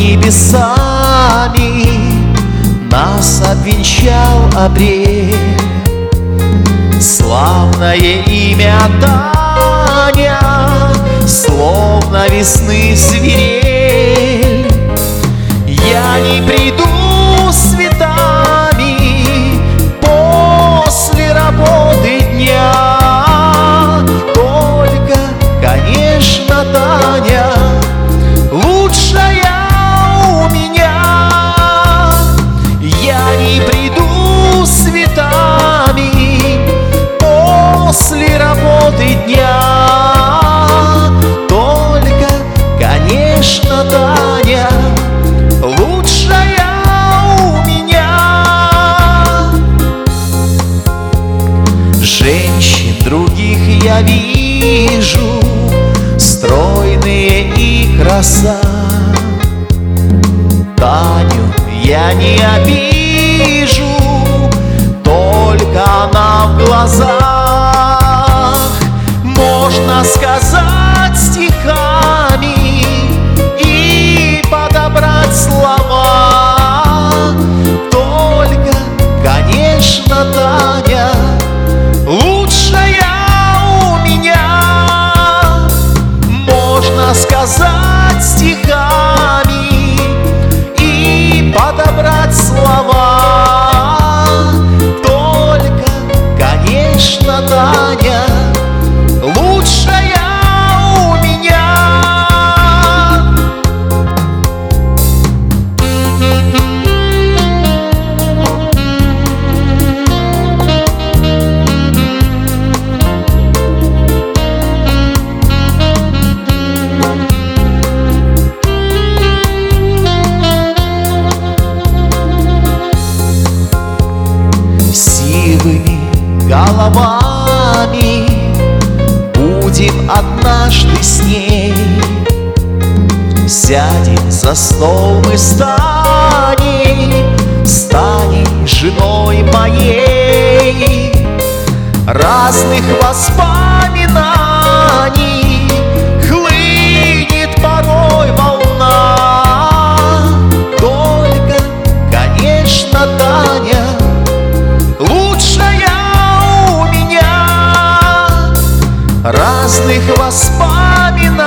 небесами нас обвенчал апрель. Славное имя Таня, словно весны свирель. Я не приду с цветами после работы дня, только, конечно, Таня лучшая у меня. Я не приду с цветами после работы дня, только, конечно, Таня лучшая у меня. Женщин других я вижу, стройные и краса. Таню я не обижу, только она в глазах. Можно сказать стихами и подобрать слова, только, конечно, Таня лучшая у меня. Можно сказать стихами и подобрать слова, только, конечно, Таня лучшая у меня. Сивыми головами будем однажды с ней. Сядем за стол мы с Таней, станем женой моей. Разных воспоминаний хлынет порой волна, только, конечно, Таня лучшая у меня. Разных воспоминаний